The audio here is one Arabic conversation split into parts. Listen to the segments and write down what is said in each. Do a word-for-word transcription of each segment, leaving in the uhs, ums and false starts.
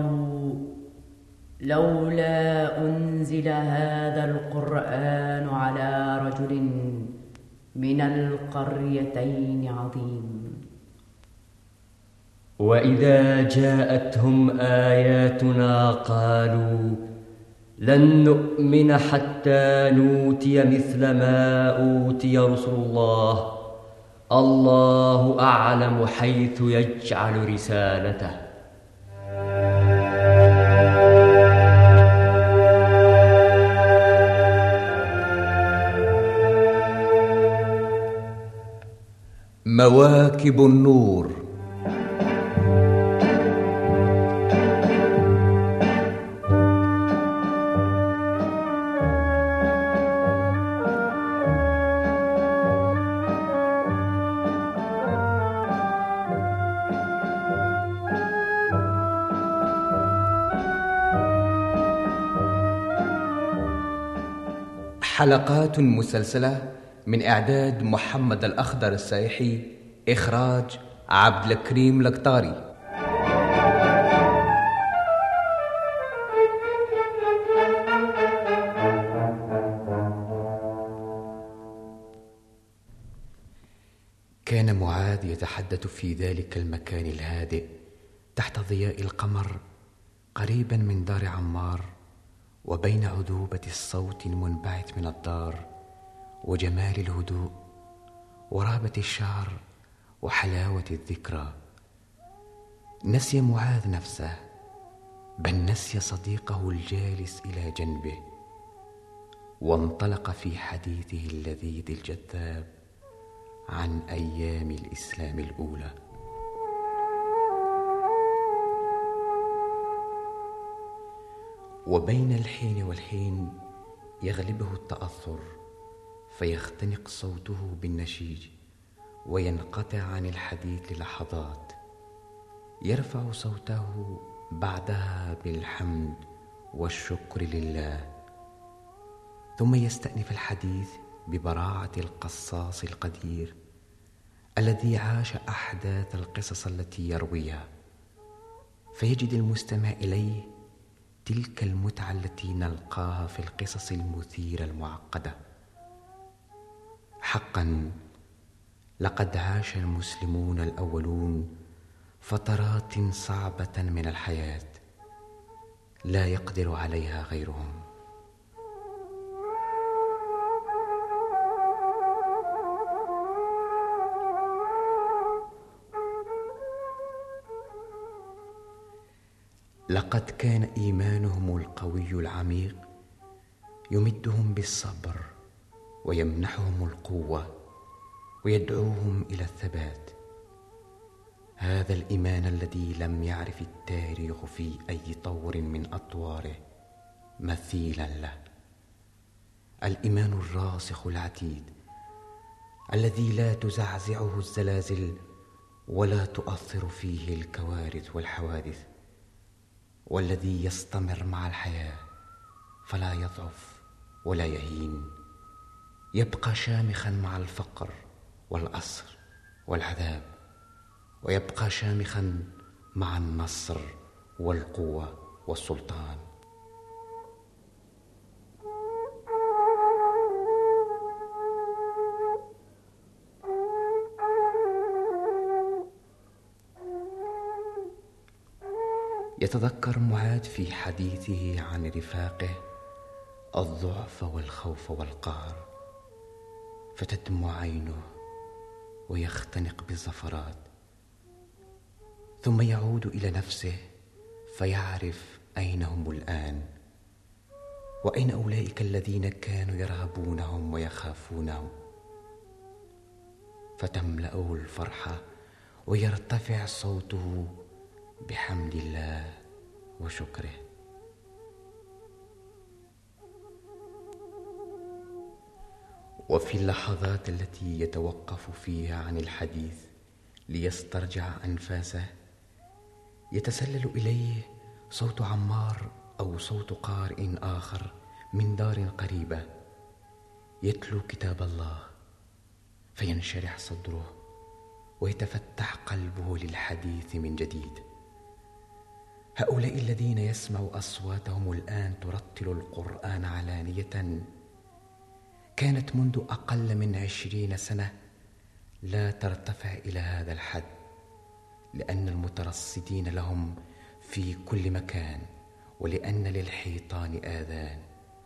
قالوا لولا أنزل هذا القرآن على رجل من القريتين عظيم. وإذا جاءتهم آياتنا قالوا لن نؤمن حتى نوتي مثل ما أوتي رسل الله، الله أعلم حيث يجعل رسالته. مواكب النور. حلقات مسلسلة من إعداد محمد الأخضر السايحي، إخراج عبد الكريم لقطاري. كان معاذ يتحدث في ذلك المكان الهادئ تحت ضياء القمر قريبا من دار عمار، وبين عذوبة الصوت المنبعث من الدار وجمال الهدوء ورهبة الشعر وحلاوة الذكرى، نسي معاذ نفسه، بل نسي صديقه الجالس إلى جنبه، وانطلق في حديثه اللذيذ الجذاب عن أيام الإسلام الأولى. وبين الحين والحين يغلبه التأثر فيختنق صوته بالنشيج وينقطع عن الحديث للحظات، يرفع صوته بعدها بالحمد والشكر لله، ثم يستأنف الحديث ببراعة القصاص القدير الذي عاش أحداث القصص التي يرويها، فيجد المستمع إليه تلك المتعة التي نلقاها في القصص المثيرة المعقدة. حقا لقد عاش المسلمون الأولون فترات صعبة من الحياة لا يقدر عليها غيرهم. لقد كان إيمانهم القوي العميق يمدهم بالصبر ويمنحهم القوة ويدعوهم إلى الثبات، هذا الإيمان الذي لم يعرف التاريخ في أي طور من أطواره مثيلا له، الإيمان الراسخ العتيد الذي لا تزعزعه الزلازل ولا تؤثر فيه الكوارث والحوادث، والذي يستمر مع الحياة فلا يضعف ولا يهين، يبقى شامخا مع الفقر والأسر والعذاب، ويبقى شامخا مع النصر والقوة والسلطان. يتذكر معاذ في حديثه عن رفاقه الضعف والخوف والقهر، فتدمع عينه ويختنق بالزفرات، ثم يعود إلى نفسه فيعرف أين هم الآن، وأين أولئك الذين كانوا يرهبونهم ويخافونهم، فتملأه الفرحة ويرتفع صوته بحمد الله وشكره. وفي اللحظات التي يتوقف فيها عن الحديث ليسترجع أنفاسه يتسلل إليه صوت عمار أو صوت قارئ آخر من دار قريبة يتلو كتاب الله، فينشرح صدره ويتفتح قلبه للحديث من جديد. هؤلاء الذين يسمع أصواتهم الآن ترتل القرآن علانية كانت منذ أقل من عشرين سنة لا ترتفع إلى هذا الحد، لأن المترصدين لهم في كل مكان، ولأن للحيطان آذان.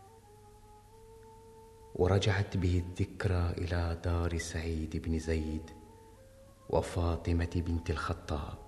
ورجعت به الذكرى إلى دار سعيد بن زيد وفاطمة بنت الخطاب.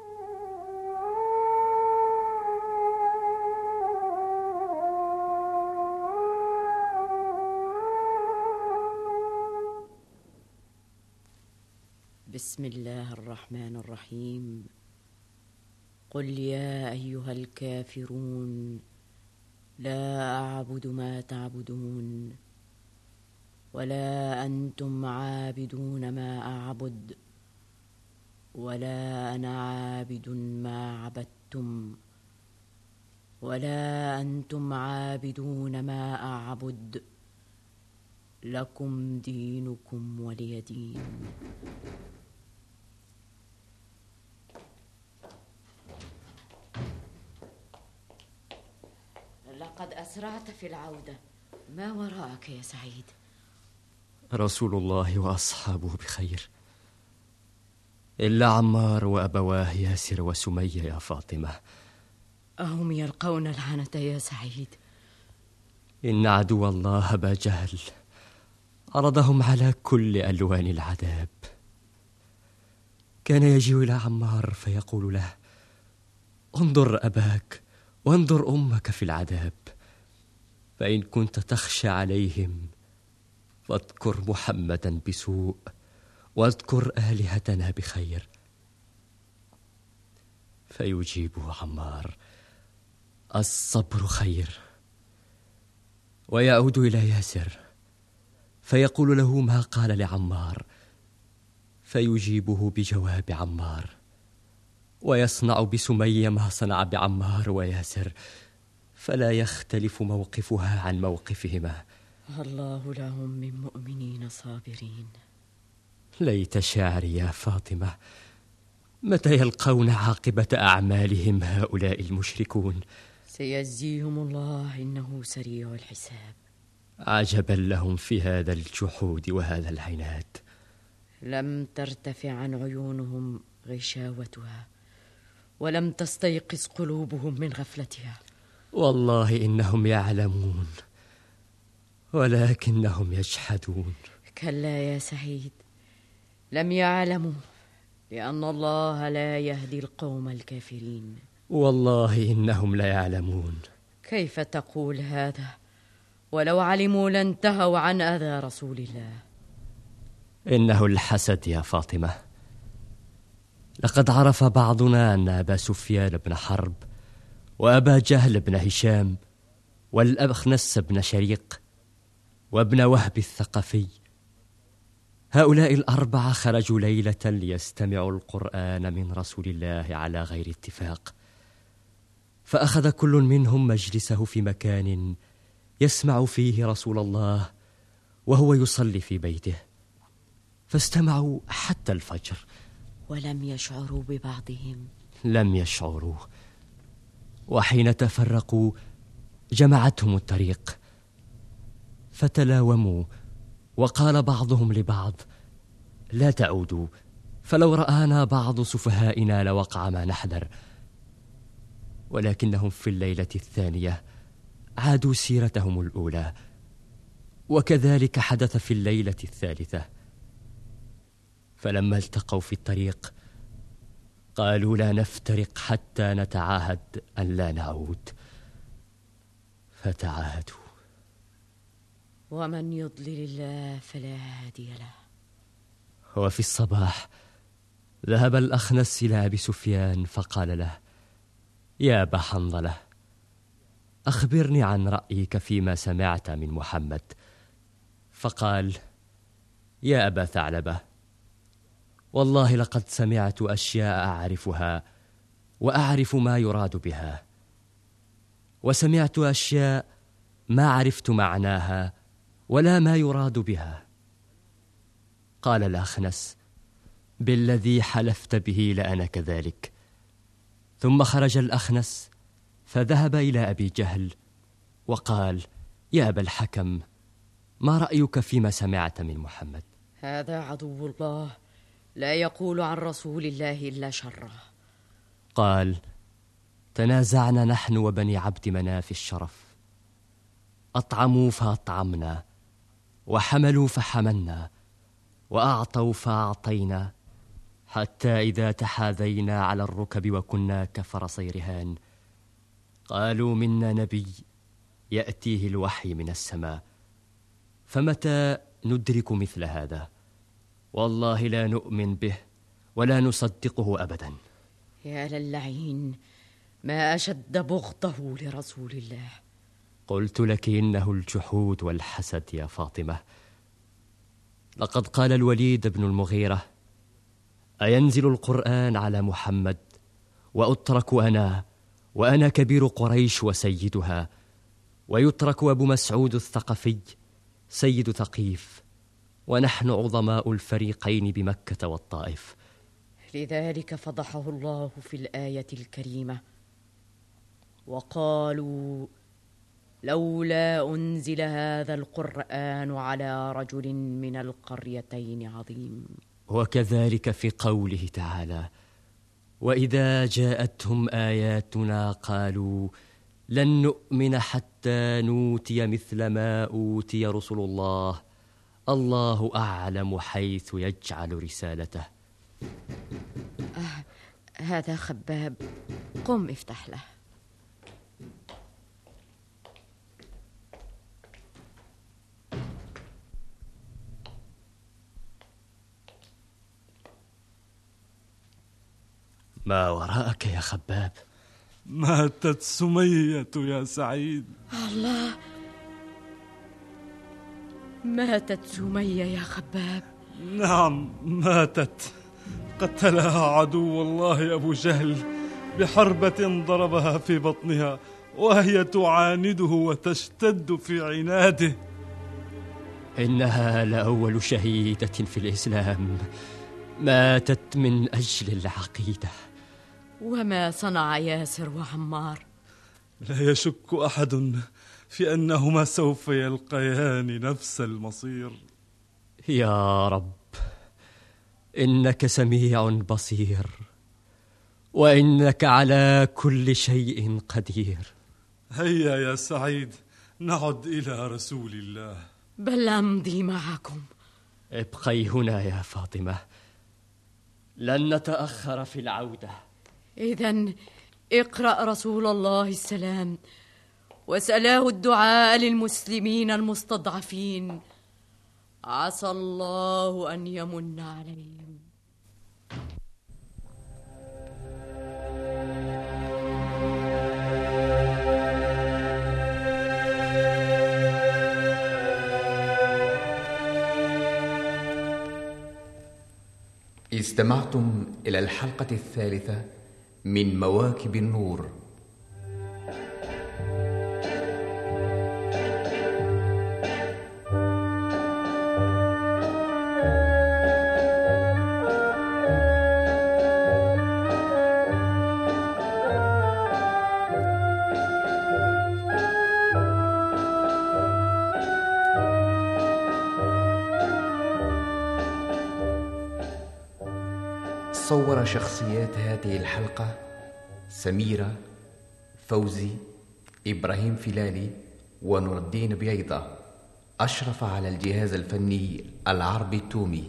بسم الله الرحمن الرحيم. قل يا أيها الكافرون لا أعبد ما تعبدون ولا أنتم عابدون ما أعبد ولا أنا عابد ما عبدتم ولا أنتم عابدون ما أعبد لكم دينكم ولي دين. لقد أسرعت في العودة، ما وراءك يا سعيد؟ رسول الله وأصحابه بخير، إلا عمار وأبواه ياسر وسمية يا فاطمة. أهم يلقون العنة يا سعيد؟ إن عدو الله أبا جهل عرضهم على كل ألوان العذاب. كان يجيء إلى عمار فيقول له: انظر أباك وانظر أمك في العذاب، فإن كنت تخشى عليهم فاذكر محمدا بسوء واذكر آلهتنا بخير. فيجيبه عمار: الصبر خير. ويعود إلى ياسر فيقول له ما قال لعمار، فيجيبه بجواب عمار، ويصنع بسمية ما صنع بعمار وياسر، فلا يختلف موقفها عن موقفهما. الله لهم من مؤمنين صابرين. ليت شعري يا فاطمة، متى يلقون عاقبة أعمالهم هؤلاء المشركون؟ سيجزيهم الله، إنه سريع الحساب. عجبا لهم في هذا الجحود وهذا العناد. لم ترتفع عن عيونهم غشاوتها، ولم تستيقظ قلوبهم من غفلتها. والله إنهم يعلمون ولكنهم يجحدون. كلا يا سعيد، لم يعلموا، لأن الله لا يهدي القوم الكافرين. والله إنهم لا يعلمون. كيف تقول هذا؟ ولو علموا لانتهوا عن أذى رسول الله. إنه الحسد يا فاطمة. لقد عرف بعضنا أن أبا سفيان بن حرب وأبا جهل بن هشام والأخنس بن شريق وابن وهب الثقفي، هؤلاء الأربعة خرجوا ليلة ليستمعوا القرآن من رسول الله على غير اتفاق، فأخذ كل منهم مجلسه في مكان يسمع فيه رسول الله وهو يصلي في بيته، فاستمعوا حتى الفجر. ولم يشعروا ببعضهم؟ لم يشعروا. وحين تفرقوا جمعتهم الطريق، فتلاوموا، وقال بعضهم لبعض: لا تعودوا، فلو رآنا بعض سفهائنا لوقع ما نحذر. ولكنهم في الليلة الثانية عادوا سيرتهم الأولى، وكذلك حدث في الليلة الثالثة. فلما التقوا في الطريق قالوا: لا نفترق حتى نتعاهد أن لا نعود. فتعاهدوا. ومن يضلل الله فلا هادي له. وفي الصباح ذهب الأخنس إلى أبي سفيان فقال له: يا أبا حنظلة، أخبرني عن رأيك فيما سمعت من محمد. فقال: يا أبا ثعلبة، والله لقد سمعت أشياء أعرفها وأعرف ما يراد بها، وسمعت أشياء ما عرفت معناها ولا ما يراد بها. قال الأخنس: بالذي حلفت به لأنا كذلك. ثم خرج الأخنس فذهب إلى أبي جهل وقال: يا أبا الحكم، ما رأيك فيما سمعت من محمد؟ هذا عدو الله، لا يقول عن رسول الله إلا شره. قال: تنازعنا نحن وبني عبد مناف الشرف، أطعموا فأطعمنا، وحملوا فحملنا، وأعطوا فأعطينا، حتى إذا تحاذينا على الركب وكنا كفرسي رهان قالوا منا نبي يأتيه الوحي من السماء، فمتى ندرك مثل هذا؟ والله لا نؤمن به ولا نصدقه أبدا. يا للعين، ما أشد بغضه لرسول الله. قلت لك إنه الجحود والحسد يا فاطمة. لقد قال الوليد بن المغيرة: أينزل القرآن على محمد وأترك أنا وأنا كبير قريش وسيدها، ويترك أبو مسعود الثقفي سيد ثقيف، ونحن عظماء الفريقين بمكة والطائف؟ لذلك فضحه الله في الآية الكريمة: وقالوا لولا أنزل هذا القرآن على رجل من القريتين عظيم. وكذلك في قوله تعالى: وإذا جاءتهم آياتنا قالوا لن نؤمن حتى نوتي مثل ما أوتي رسل الله، الله أعلم حيث يجعل رسالته. آه، هذا خباب، قم افتح له. ما وراءك يا خباب؟ ماتت سمية يا سعيد. الله، ماتت سمية يا خباب؟ نعم ماتت، قتلها عدو الله أبو جهل بحربة ضربها في بطنها وهي تعانده وتشتد في عناده. إنها لأول شهيدة في الإسلام، ماتت من أجل العقيدة. وما صنع ياسر وعمار؟ لا يشك أحد في أنهما سوف يلقيان نفس المصير. يا رب، إنك سميع بصير، وإنك على كل شيء قدير. هيا يا سعيد نعد إلى رسول الله. بل أمضي معكم. ابقي هنا يا فاطمة، لن نتأخر في العودة. إذن اقرأ رسول الله السلام، وسألاه الدعاء للمسلمين المستضعفين، عسى الله أن يمن عليهم. استمعتم إلى الحلقة الثالثة من مواكب النور. صور شخصيات هذه الحلقة سميرة، فوزي، إبراهيم فلالي، ونور الدين بييضة. أشرف على الجهاز الفني العربي التومي.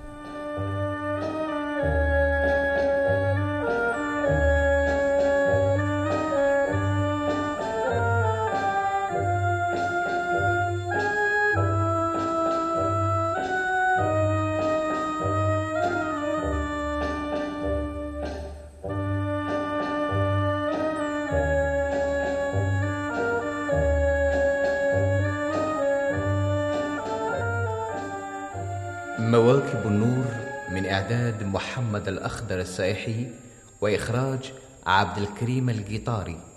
مواكب النور من إعداد محمد الأخضر السائحي، وإخراج عبد الكريم القيطاري.